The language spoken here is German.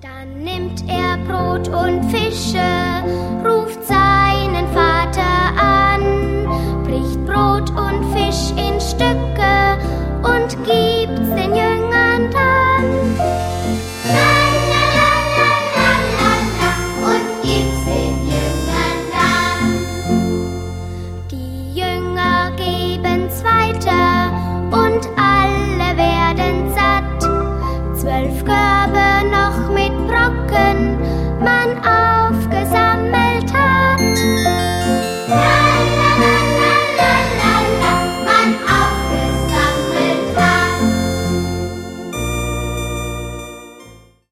Dann nimmt er Brot und Fische, ruft seinen Vater an, bricht Brot und Fisch in Stücke und gibt's den Jüngern dann. Und gibt's den Jüngern dann. Die Jünger geben's weiter